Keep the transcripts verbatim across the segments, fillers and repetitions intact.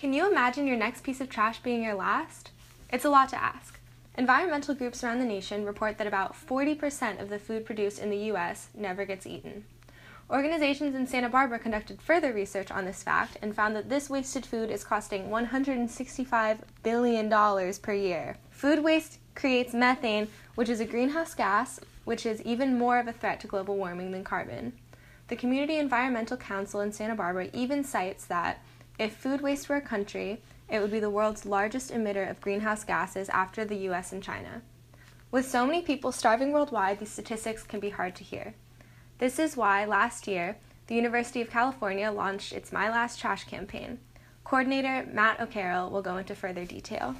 Can you imagine your next piece of trash being your last? It's a lot to ask. Environmental groups around the nation report that about forty percent of the food produced in the U S never gets eaten. Organizations in Santa Barbara conducted further research on this fact and found that this wasted food is costing one hundred sixty-five billion dollars per year. Food waste creates methane, which is a greenhouse gas, which is even more of a threat to global warming than carbon. The Community Environmental Council in Santa Barbara even cites that if food waste were a country, it would be the world's largest emitter of greenhouse gases after the U S and China. With so many people starving worldwide, these statistics can be hard to hear. This is why, last year, the University of California launched its My Last Trash campaign. Coordinator Matt O'Carroll will go into further detail.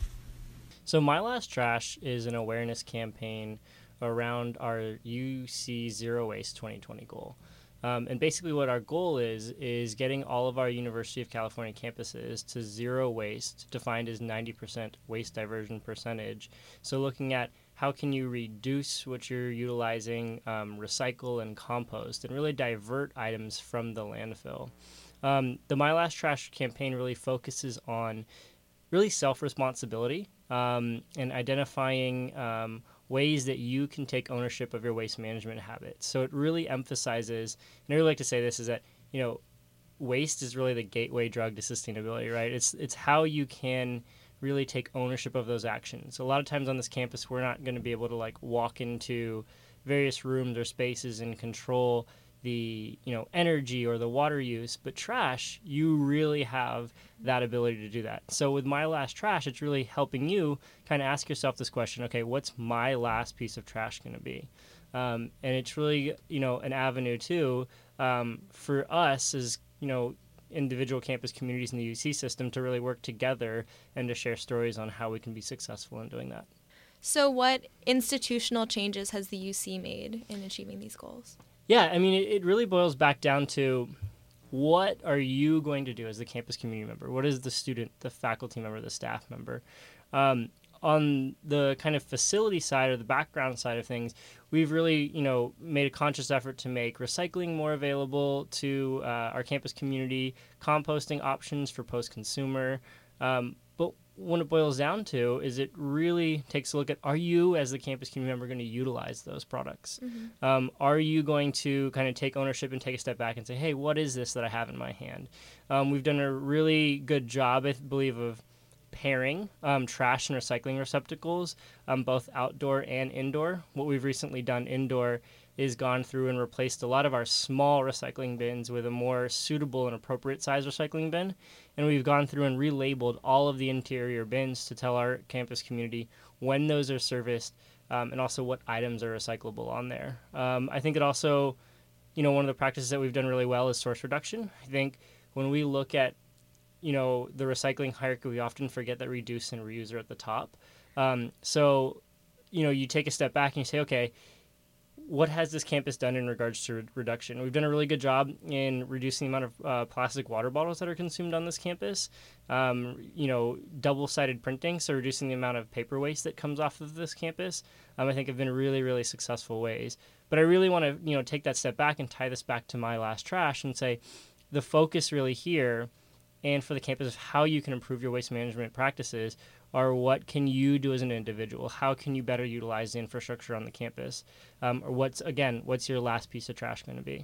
So My Last Trash is an awareness campaign around our U C Zero Waste twenty twenty goal. Um, and basically what our goal is, is getting all of our University of California campuses to zero waste, defined as ninety percent waste diversion percentage. So looking at how can you reduce what you're utilizing, um, recycle and compost, and really divert items from the landfill. Um, the My Last Trash campaign really focuses on really self-responsibility um, and identifying um, ways that you can take ownership of your waste management habits. So it really emphasizes, and I really like to say this, is that, you know, waste is really the gateway drug to sustainability, right? It's it's how you can really take ownership of those actions. A lot of times on this campus, we're not going to be able to like walk into various rooms or spaces and control the, you know, energy or the water use, but trash, you really have that ability to do that. So with My Last Trash, it's really helping you kind of ask yourself this question, okay, what's my last piece of trash going to be? Um, and it's really, you know, an avenue too um, for us as, you know, individual campus communities in the U C system to really work together and to share stories on how we can be successful in doing that. So what institutional changes has the U C made in achieving these goals? Yeah, I mean, it, it really boils back down to what are you going to do as the campus community member? What is the student, the faculty member, the staff member? Um, on the kind of facility side or the background side of things, we've really, you know, made a conscious effort to make recycling more available to uh, our campus community, composting options for post-consumer. Um, but when it boils down to is it really takes a look at, are you as the campus community member going to utilize those products? Mm-hmm. Um, are you going to kind of take ownership and take a step back and say, hey, what is this that I have in my hand? Um, we've done a really good job, I believe, of pairing um, trash and recycling receptacles, um, both outdoor and indoor. What we've recently done indoor is gone through and replaced a lot of our small recycling bins with a more suitable and appropriate size recycling bin. And we've gone through and relabeled all of the interior bins to tell our campus community when those are serviced um, and also what items are recyclable on there. Um, I think it also, you know, one of the practices that we've done really well is source reduction. I think when we look at, you know, the recycling hierarchy, we often forget that reduce and reuse are at the top. Um, so, you know, you take a step back and you say, okay, what has this campus done in regards to re- reduction? We've done a really good job in reducing the amount of uh, plastic water bottles that are consumed on this campus. Um, you know, double-sided printing, so reducing the amount of paper waste that comes off of this campus, um, I think have been really, really successful ways. But I really want to, you know, take that step back and tie this back to My Last Trash and say the focus really here and for the campus of how you can improve your waste management practices are what can you do as an individual? How can you better utilize the infrastructure on the campus? Um, or what's, again, what's your last piece of trash going to be?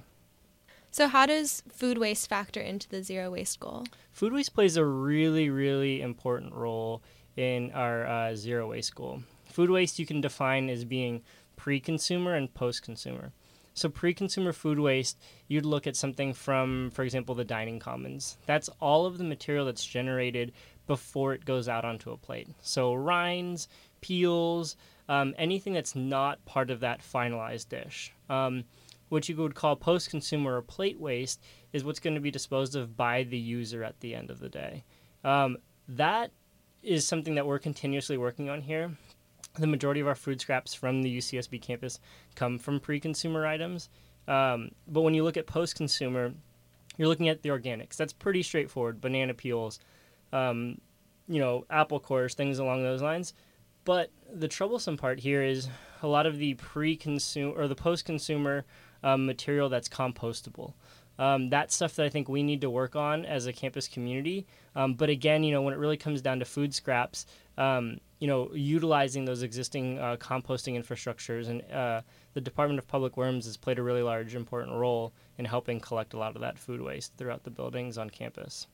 So how does food waste factor into the zero waste goal? Food waste plays a really, really important role in our uh, zero waste goal. Food waste you can define as being pre-consumer and post-consumer. So pre-consumer food waste, you'd look at something from, for example, the dining commons. That's all of the material that's generated before it goes out onto a plate. So rinds, peels, um, anything that's not part of that finalized dish. Um, what you would call post-consumer or plate waste is what's going to be disposed of by the user at the end of the day. Um, that is something that we're continuously working on here. The majority of our food scraps from the U C S B campus come from pre-consumer items. Um, but when you look at post-consumer, you're looking at the organics. That's pretty straightforward. Banana peels, um, you know, apple cores, things along those lines. But the troublesome part here is a lot of the pre-consumer or the post-consumer um, material that's compostable. Um, that's stuff that I think we need to work on as a campus community. Um, but again, you know, when it really comes down to food scraps, um, you know, utilizing those existing uh, composting infrastructures, and uh, the Department of Public Works has played a really large, important role in helping collect a lot of that food waste throughout the buildings on campus.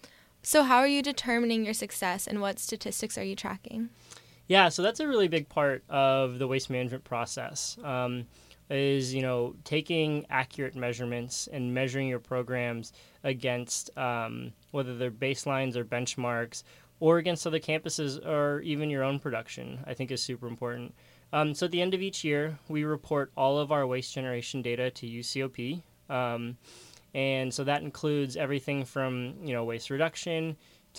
So how are you determining your success, and what statistics are you tracking? Yeah, so that's a really big part of the waste management process. Um, is, you know, taking accurate measurements and measuring your programs against um, whether they're baselines or benchmarks, or against other campuses, or even your own production, I think is super important. Um, so at the end of each year, we report all of our waste generation data to U C O P. Um, and so that includes everything from, you know, waste reduction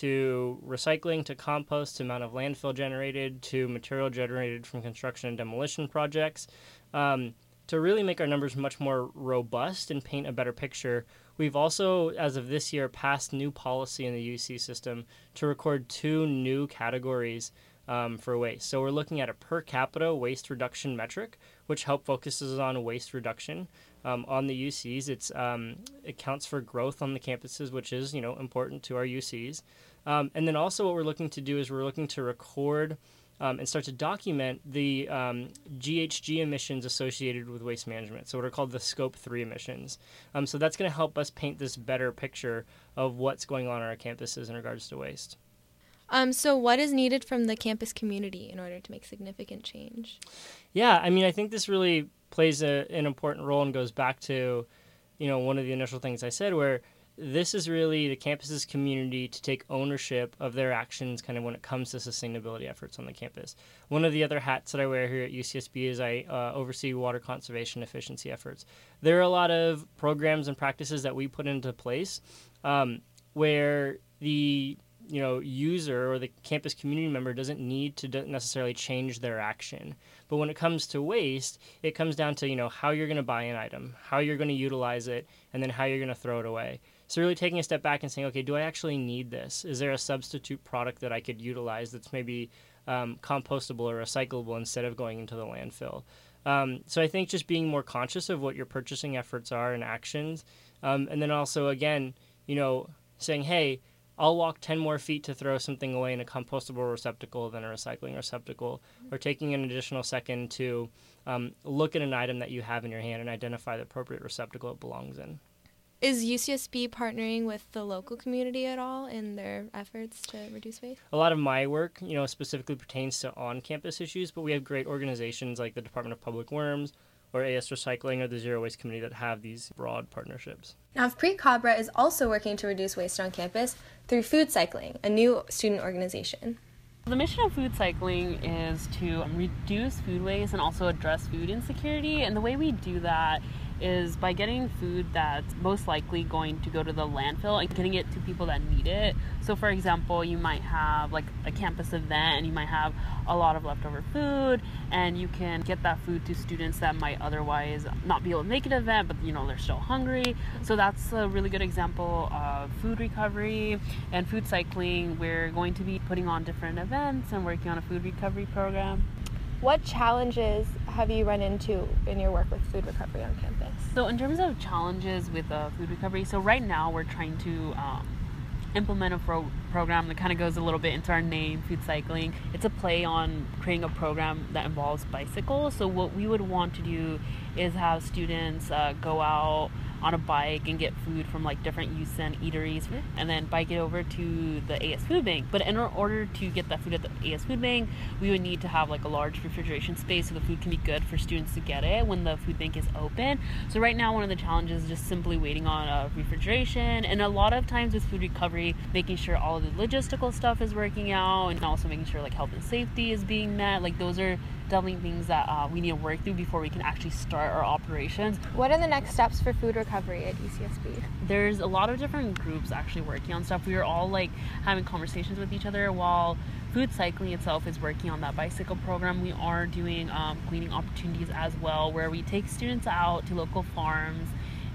to recycling, to compost, to amount of landfill generated, to material generated from construction and demolition projects. Um, to really make our numbers much more robust and paint a better picture, we've also, as of this year, passed new policy in the U C system to record two new categories um, for waste. So we're looking at a per capita waste reduction metric, which help focuses on waste reduction um, on the U Cs. It's um, it counts for growth on the campuses, which is, you know, important to our U Cs. Um, and then also what we're looking to do is we're looking to record Um, and start to document the um, G H G emissions associated with waste management, so what are called the Scope three emissions. Um, so that's going to help us paint this better picture of what's going on on our campuses in regards to waste. Um, so what is needed from the campus community in order to make significant change? Yeah, I mean, I think this really plays a, an important role and goes back to, you know, one of the initial things I said, where this is really the campus's community to take ownership of their actions kind of when it comes to sustainability efforts on the campus. One of the other hats that I wear here at U C S B is I uh, oversee water conservation efficiency efforts. There are a lot of programs and practices that we put into place um, where the you know user or the campus community member doesn't need to necessarily change their action. But when it comes to waste, it comes down to you know how you're going to buy an item, how you're going to utilize it, and then how you're going to throw it away. So really taking a step back and saying, okay, do I actually need this? Is there a substitute product that I could utilize that's maybe um, compostable or recyclable instead of going into the landfill? Um, so I think just being more conscious of what your purchasing efforts are and actions. Um, and then also, again, you know, saying, hey, I'll walk ten more feet to throw something away in a compostable receptacle than a recycling receptacle, or taking an additional second to um, look at an item that you have in your hand and identify the appropriate receptacle it belongs in. Is U C S B partnering with the local community at all in their efforts to reduce waste? A lot of my work, you know, specifically pertains to on-campus issues, but we have great organizations like the Department of Public Works or A S Recycling or the Zero Waste Committee that have these broad partnerships. Now, Pre Cabra is also working to reduce waste on campus through Food Cycling, a new student organization. The mission of Food Cycling is to reduce food waste and also address food insecurity, and the way we do that is by getting food that's most likely going to go to the landfill and getting it to people that need it. So for example, you might have like a campus event and you might have a lot of leftover food, and you can get that food to students that might otherwise not be able to make an event, but you know they're still hungry. So that's a really good example of food recovery and Food Cycling. We're going to be putting on different events and working on a food recovery program. What challenges have you run into in your work with food recovery on campus? So in terms of challenges with uh, food recovery, so right now we're trying to um, implement a pro- program that kind of goes a little bit into our name, Food Cycling. It's a play on creating a program that involves bicycles. So what we would want to do is have students uh, go out on a bike and get food from like different youth and eateries, and then bike it over to the A S Food Bank. But in order to get that food at the A S Food Bank, we would need to have like a large refrigeration space so the food can be good for students to get it when the food bank is open. So right now one of the challenges is just simply waiting on uh, refrigeration, and a lot of times with food recovery, making sure all of the logistical stuff is working out, and also making sure like health and safety is being met. Like those are definitely things that uh, we need to work through before we can actually start our operations. What are the next steps for food recovery at U C S B? There's a lot of different groups actually working on stuff. We are all like having conversations with each other while Food Cycling itself is working on that bicycle program. We are doing um, cleaning opportunities as well, where we take students out to local farms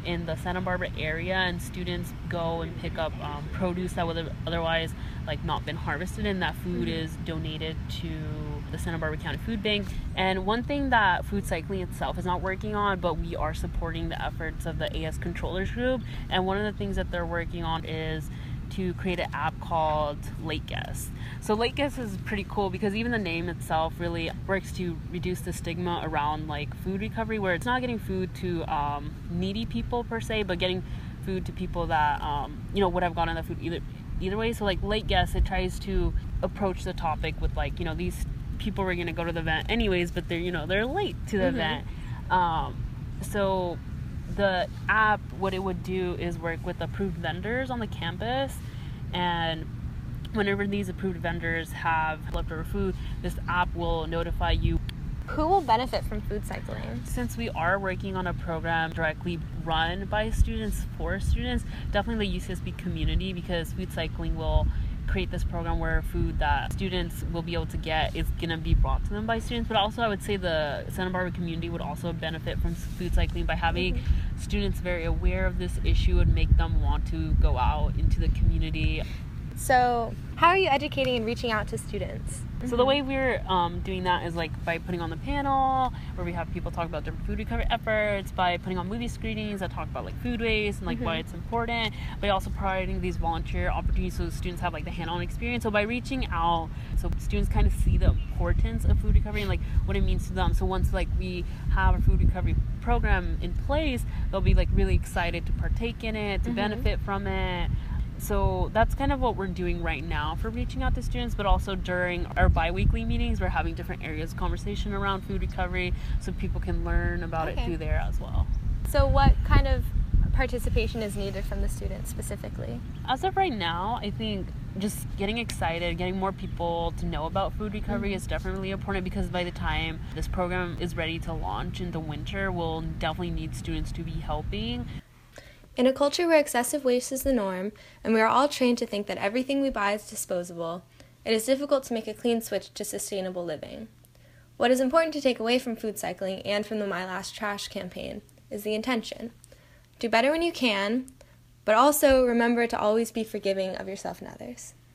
in the Santa Barbara area, and students go and pick up um, produce that would have otherwise like not been harvested, and that food mm-hmm. is donated to the Santa Barbara County Food Bank. And one thing that Food Cycling itself is not working on, but we are supporting the efforts of the A S Controllers Group, and one of the things that they're working on is to create an app called Late Guess. So Late Guess is pretty cool because even the name itself really works to reduce the stigma around like food recovery, where it's not getting food to um, needy people per se, but getting food to people that um, you know would have gotten the food either either way. So like Late Guess, it tries to approach the topic with like, you know, these people were going to go to the event anyways, but they're, you know, they're late to the mm-hmm. event. Um, so the app, what it would do is work with approved vendors on the campus, and whenever these approved vendors have leftover food, this app will notify you. Who will benefit from food cycling? Since we are working on a program directly run by students for students, definitely the U C S B community, because food cycling will create this program where food that students will be able to get is going to be brought to them by students. But also I would say the Santa Barbara community would also benefit from food cycling by having mm-hmm. students very aware of this issue and make them want to go out into the community. So how are you educating and reaching out to students? So the way we're um, doing that is like by putting on the panel where we have people talk about different food recovery efforts, by putting on movie screenings that talk about like food waste and like mm-hmm. why it's important, by also providing these volunteer opportunities so students have like the hand-on experience. So by reaching out so students kind of see the importance of food recovery and like what it means to them. So once like we have a food recovery program in place, they'll be like really excited to partake in it, to mm-hmm. benefit from it. So that's kind of what we're doing right now for reaching out to students, but also during our bi-weekly meetings, we're having different areas of conversation around food recovery so people can learn about okay. it through there as well. So what kind of participation is needed from the students specifically? As of right now, I think just getting excited, getting more people to know about food recovery mm-hmm. is definitely important, because by the time this program is ready to launch in the winter, we'll definitely need students to be helping. In a culture where excessive waste is the norm, and we are all trained to think that everything we buy is disposable, it is difficult to make a clean switch to sustainable living. What is important to take away from food cycling and from the My Last Trash campaign is the intention. Do better when you can, but also remember to always be forgiving of yourself and others.